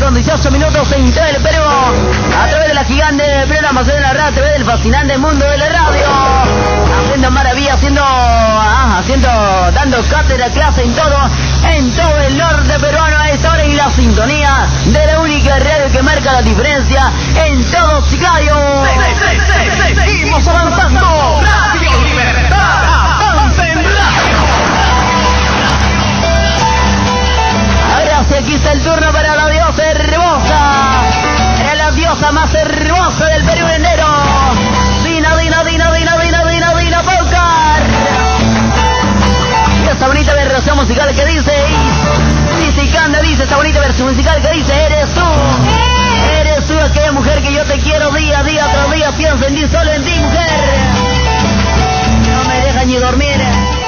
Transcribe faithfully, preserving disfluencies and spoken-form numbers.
con dieciocho minutos en todo el Perú, a través de la gigante programación de la radio, a través del fascinante mundo de la radio, haciendo maravillas, haciendo, ah, haciendo, dando cátedra, clase en todo, en todo el norte peruano a esta hora, en la sintonía de la única radio que marca la diferencia en todo Sicario. Seguimos avanzando. Radio Libertad, avanza en radio. Ahora sí, aquí está el turno para la diosa hermosa, para la diosa más hermosa del Perú enero, Dina, Dina, Dina, Dina, Dina, Dina, Dina Paucar. Y esta bonita versión musical que dice, dice y canta, dice esta bonita versión musical que dice, eres tú, eres tú aquella mujer que yo te quiero día, día tras día, pienso en ti, solo en ti, mujer. No me dejas ni dormir.